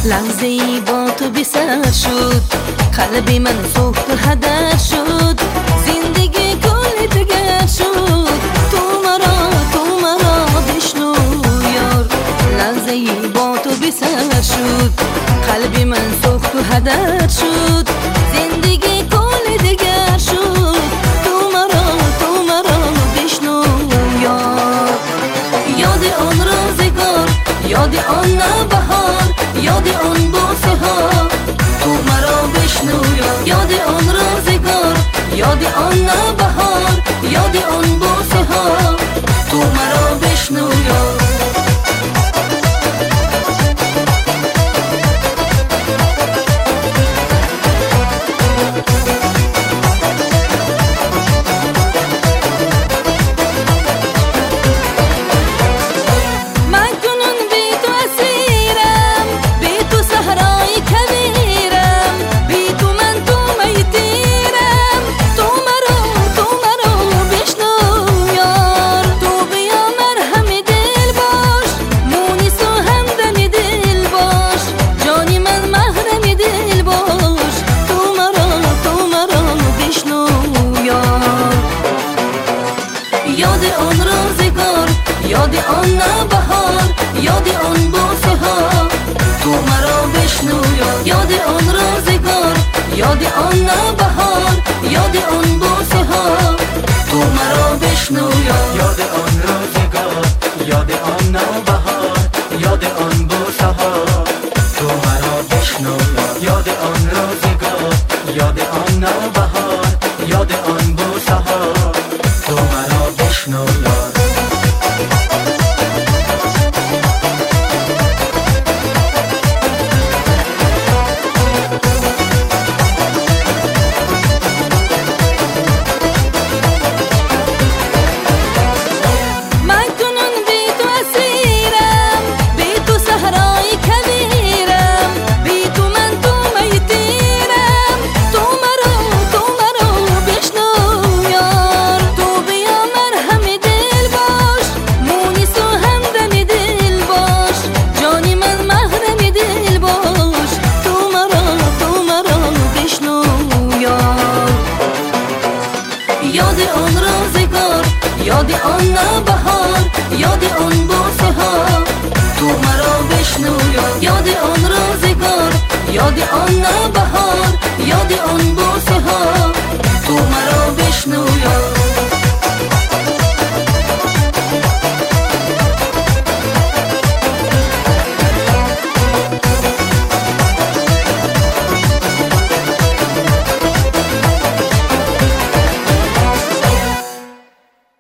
لحظه ای با تو بی سر شد، قلبی من سوخت و هدر شد، زندگی کل دگر شد. تو مرا بشنو یار، لحظه ای با تو بی سر شد، قلبی من سوخت و هدر شد، زندگی کل دگر شد. تو مرا بشنو یار. یاد آن روزگار، یاد آن نوبهار، یاد آن بوسه ها، تو مرا بشنو یاد آن روزگار، یاد آن نوبهار، یاد آن بوسه ها، تو مرا بشنو یاد آن روزگار، یاد آن نوبهار، یاد آن بوسه ها، تو مرا بشنو یاد آن روزگار، یاد آن نوبهار، یاد آن بوسه ها، تو مرا بشنو یاد آن روزگار، یاد آن نوبهار، یاد آن بوسه ها، تو مرا بشنو یاد آن روزگار، یاد آن نوبهار، یاد آن بوسه ها، تو مرا بشنو یاد آن روزگار، یاد آن نوبهار، یاد آن بوسه ها، تو مرا بشنو یاد آن روزگار، یاد آن نوبهار،